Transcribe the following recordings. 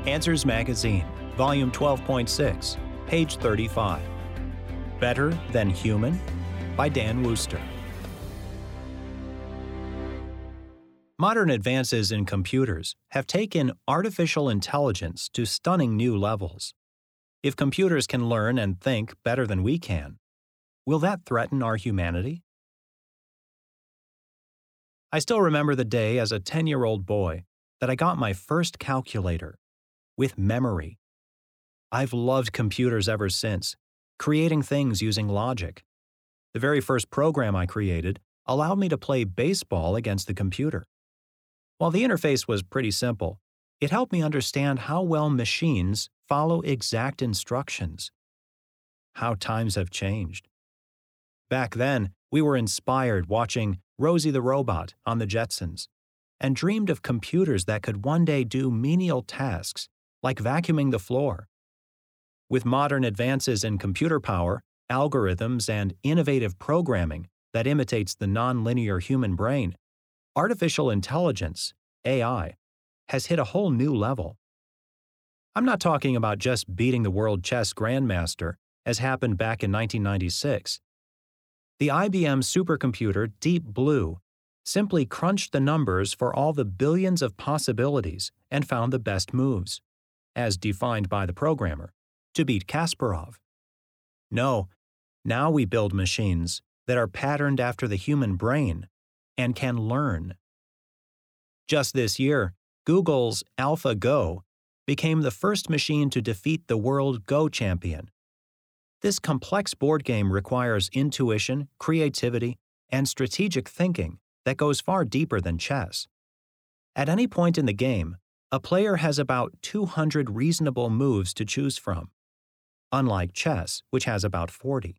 Answers Magazine, Volume 12.6, page 35. Better Than Human? By Dan Wooster. Modern advances in computers have taken artificial intelligence to stunning new levels. If computers can learn and think better than we can, will that threaten our humanity? I still remember the day as a 10-year-old boy that I got my first calculator with memory. I've loved computers ever since, creating things using logic. The very first program I created allowed me to play baseball against the computer. While the interface was pretty simple, it helped me understand how well machines follow exact instructions. How times have changed. Back then, we were inspired watching Rosie the Robot on the Jetsons and dreamed of computers that could one day do menial tasks like vacuuming the floor. With modern advances in computer power, algorithms, and innovative programming that imitates the nonlinear human brain, artificial intelligence, AI, has hit a whole new level. I'm not talking about just beating the world chess grandmaster, as happened back in 1996. The IBM supercomputer Deep Blue simply crunched the numbers for all the billions of possibilities and found the best moves, as defined by the programmer, to beat Kasparov. No, now we build machines that are patterned after the human brain and can learn. Just this year, Google's AlphaGo became the first machine to defeat the world Go champion. This complex board game requires intuition, creativity, and strategic thinking that goes far deeper than chess. At any point in the game, a player has about 200 reasonable moves to choose from, unlike chess, which has about 40.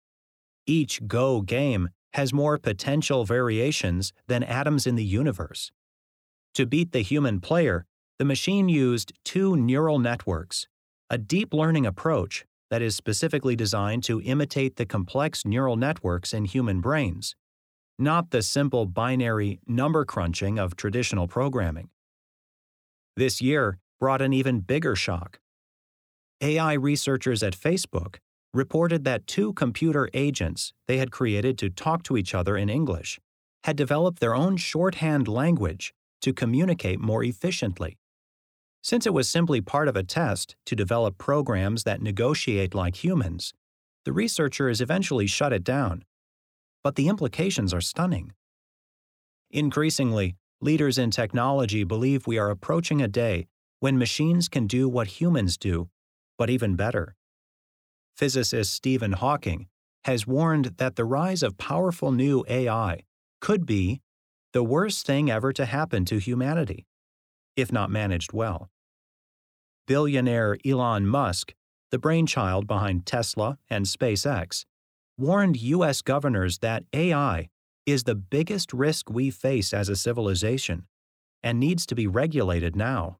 Each Go game has more potential variations than atoms in the universe. To beat the human player, the machine used two neural networks, a deep learning approach that is specifically designed to imitate the complex neural networks in human brains, not the simple binary number crunching of traditional programming. This year brought an even bigger shock. AI researchers at Facebook reported that two computer agents they had created to talk to each other in English had developed their own shorthand language to communicate more efficiently. Since it was simply part of a test to develop programs that negotiate like humans, the researchers eventually shut it down. But the implications are stunning. Increasingly, leaders in technology believe we are approaching a day when machines can do what humans do, but even better. Physicist Stephen Hawking has warned that the rise of powerful new AI could be the worst thing ever to happen to humanity, if not managed well. Billionaire Elon Musk, the brainchild behind Tesla and SpaceX, warned U.S. governors that AI is the biggest risk we face as a civilization and needs to be regulated now.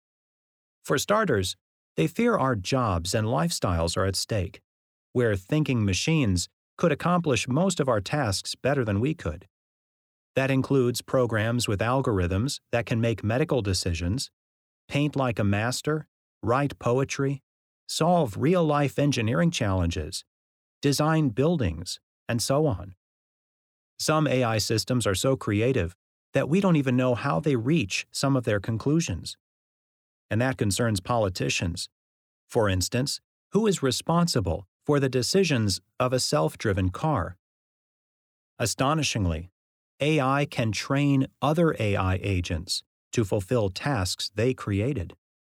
For starters, they fear our jobs and lifestyles are at stake, where thinking machines could accomplish most of our tasks better than we could. That includes programs with algorithms that can make medical decisions, paint like a master, write poetry, solve real-life engineering challenges, design buildings, and so on. Some AI systems are so creative that we don't even know how they reach some of their conclusions. And that concerns politicians. For instance, who is responsible for the decisions of a self-driven car? Astonishingly, AI can train other AI agents to fulfill tasks they created.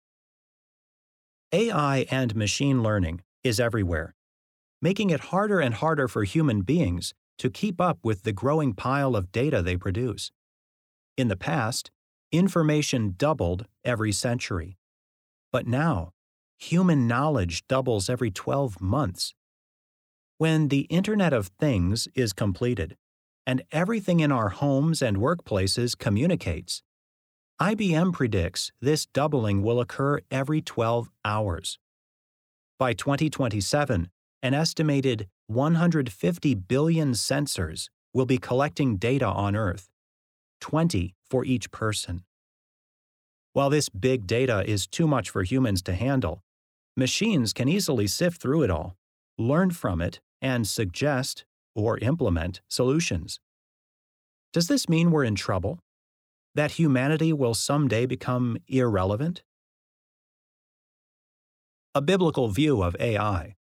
AI and machine learning is everywhere, making it harder and harder for human beings to keep up with the growing pile of data they produce. In the past, information doubled every century. But now, human knowledge doubles every 12 months. When the Internet of Things is completed, and everything in our homes and workplaces communicates, IBM predicts this doubling will occur every 12 hours. By 2027, an estimated 150 billion sensors will be collecting data on Earth, 20 for each person. While this big data is too much for humans to handle, machines can easily sift through it all, learn from it, and suggest or implement solutions. Does this mean we're in trouble? That humanity will someday become irrelevant? A biblical view of AI.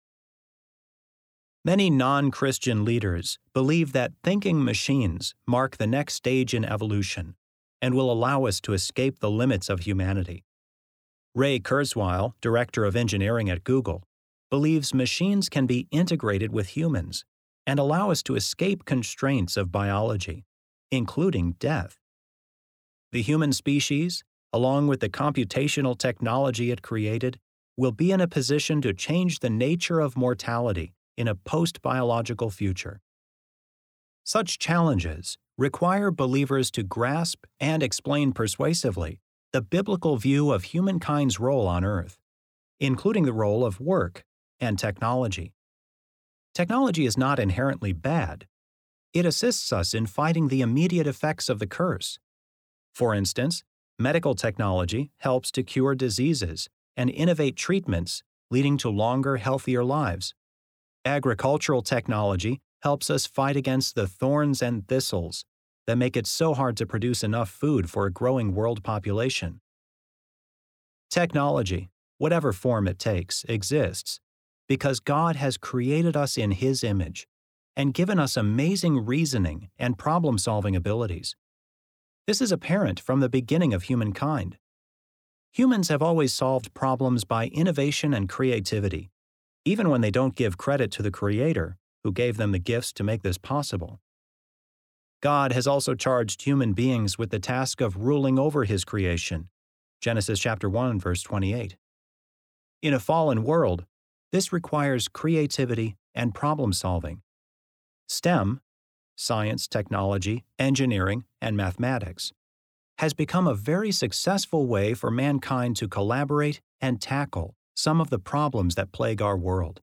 Many non-Christian leaders believe that thinking machines mark the next stage in evolution and will allow us to escape the limits of humanity. Ray Kurzweil, director of engineering at Google, believes machines can be integrated with humans and allow us to escape constraints of biology, including death. The human species, along with the computational technology it created, will be in a position to change the nature of mortality in a post-biological future. Such challenges require believers to grasp and explain persuasively the biblical view of humankind's role on Earth, including the role of work and technology. Technology is not inherently bad. It assists us in fighting the immediate effects of the curse. For instance, medical technology helps to cure diseases and innovate treatments, leading to longer, healthier lives. Agricultural technology helps us fight against the thorns and thistles that make it so hard to produce enough food for a growing world population. Technology, whatever form it takes, exists because God has created us in His image and given us amazing reasoning and problem-solving abilities. This is apparent from the beginning of humankind. Humans have always solved problems by innovation and creativity, even when they don't give credit to the Creator, who gave them the gifts to make this possible. God has also charged human beings with the task of ruling over His creation. Genesis chapter 1, verse 28. In a fallen world, this requires creativity and problem-solving. STEM, science, technology, engineering, and mathematics, has become a very successful way for mankind to collaborate and tackle some of the problems that plague our world.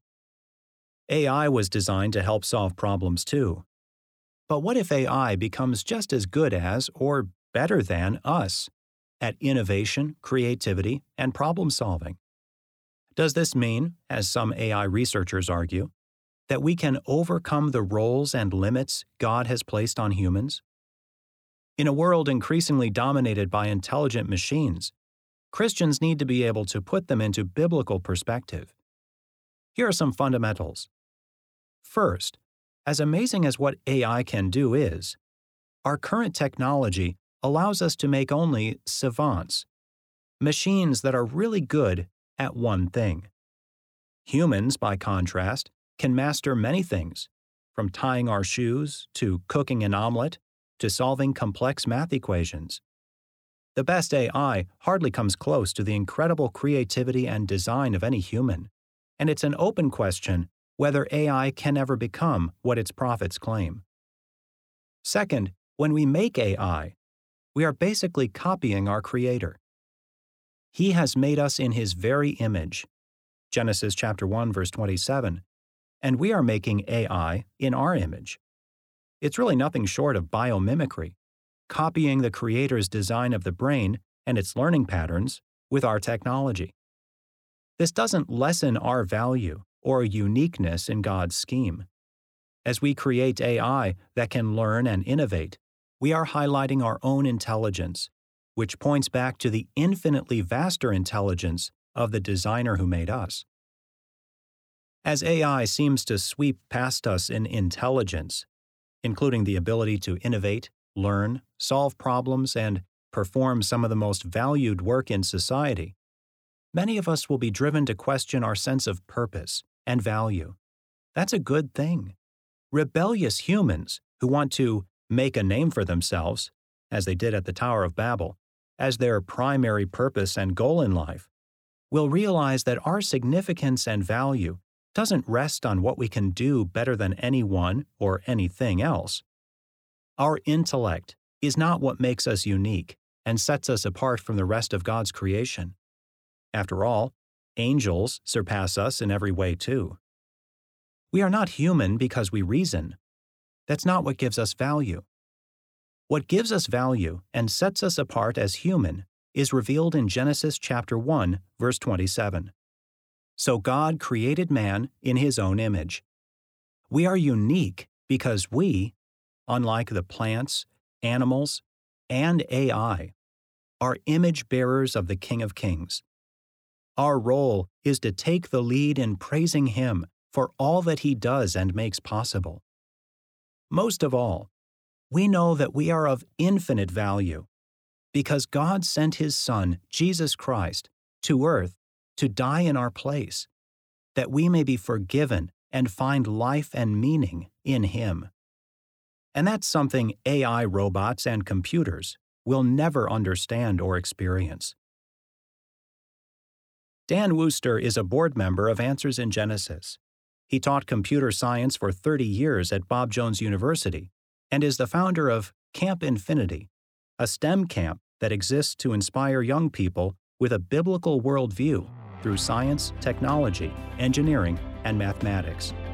AI was designed to help solve problems too. But what if AI becomes just as good as, or better than, us at innovation, creativity, and problem-solving? Does this mean, as some AI researchers argue, that we can overcome the roles and limits God has placed on humans? In a world increasingly dominated by intelligent machines, Christians need to be able to put them into biblical perspective. Here are some fundamentals. First, as amazing as what AI can do is, our current technology allows us to make only savants, machines that are really good at one thing. Humans, by contrast, can master many things, from tying our shoes to cooking an omelet to solving complex math equations. The best AI hardly comes close to the incredible creativity and design of any human, and it's an open question whether AI can ever become what its prophets claim. Second, when we make AI, we are basically copying our Creator. He has made us in His very image, Genesis chapter 1, verse 27, and we are making AI in our image. It's really nothing short of biomimicry, copying the Creator's design of the brain and its learning patterns with our technology. This doesn't lessen our value or uniqueness in God's scheme. As we create AI that can learn and innovate, we are highlighting our own intelligence, which points back to the infinitely vaster intelligence of the designer who made us. As AI seems to sweep past us in intelligence, including the ability to innovate, learn, solve problems, and perform some of the most valued work in society, many of us will be driven to question our sense of purpose and value. That's a good thing. Rebellious humans who want to make a name for themselves, as they did at the Tower of Babel, as their primary purpose and goal in life, will realize that our significance and value doesn't rest on what we can do better than anyone or anything else. Our intellect is not what makes us unique and sets us apart from the rest of God's creation. After all, angels surpass us in every way too. We are not human because we reason. That's not what gives us value. What gives us value and sets us apart as human is revealed in Genesis chapter 1, verse 27. So God created man in his own image. We are unique because we, unlike the plants, animals, and AI, are image bearers of the King of Kings. Our role is to take the lead in praising Him for all that He does and makes possible. Most of all, we know that we are of infinite value because God sent His Son, Jesus Christ, to earth to die in our place, that we may be forgiven and find life and meaning in Him. And that's something AI robots and computers will never understand or experience. Dan Wooster is a board member of Answers in Genesis. He taught computer science for 30 years at Bob Jones University and is the founder of Camp Infinity, a STEM camp that exists to inspire young people with a biblical worldview through science, technology, engineering, and mathematics.